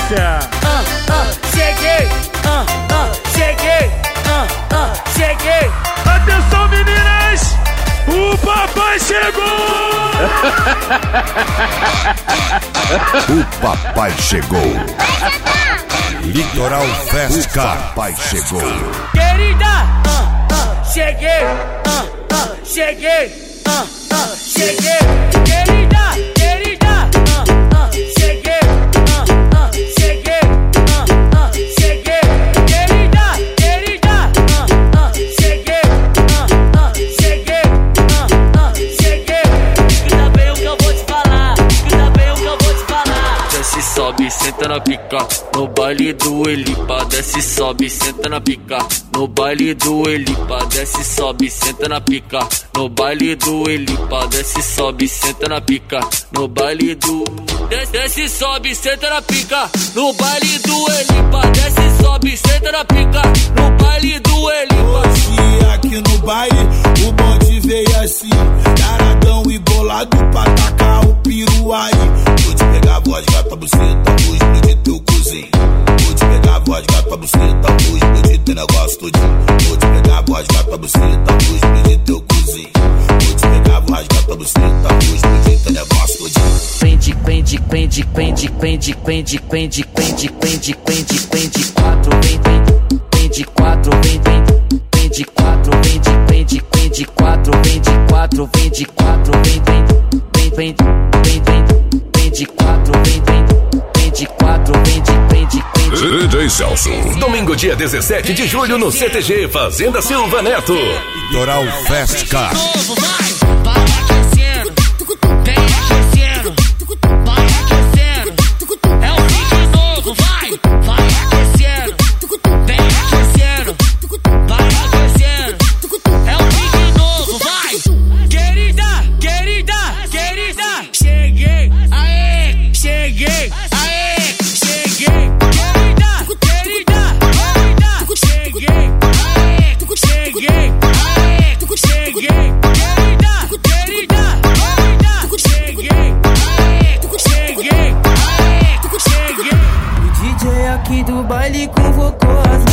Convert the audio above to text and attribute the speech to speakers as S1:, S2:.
S1: delícia.
S2: Cheguei, cheguei, cheguei.
S1: Atenção, meninas, o papai chegou.
S3: O papai chegou. Litoral Fest Papai chegou.
S2: Querida, cheguei, cheguei, cheguei. Querida, querida, cheguei, cheguei, cheguei. Querida, querida, cheguei, cheguei, cheguei. Escuta bem o que eu vou te falar, escuta bem o que eu vou te falar. Desce, sobe, senta na pica, no baile do Elipa. Desce, sobe, senta na pica, no baile do Elipa. Desce, sobe, senta na pica, no baile do Elipa. Desce, sobe, senta na pica, no baile do... Desce, sobe, senta na pica, no baile do Elipa. Desce, sobe, senta na pica, no baile do Elipa.
S4: Hoje aqui no baile, o bonde veio assim, taradão e bolado pra tacar o piru aí. Vou te pegar a vodka pra buceta, vou explodir teu cozinho. Vou te pegar a vodka pra buceta, vou explodir teu negócio todinho. Vou te pegar a vodka pra buceta, vou explodir teu cozinho. Vou te pegar a vodka pra buceta, vou explodir teu negócio todinho.
S2: Quende, quende, quende, quende, quende, quende, quende, quende, quende, quende, quende, quatro, quende, quatro, quende, quatro, quende, quatro, quende, quatro, quende, quatro, quende, quatro, quende, quatro, quende.
S5: DJ Celso. Domingo, dia 17 de julho, no CTG Fazenda Silva Neto.
S3: Litoral Fest Car.
S2: Aqui do baile convocou as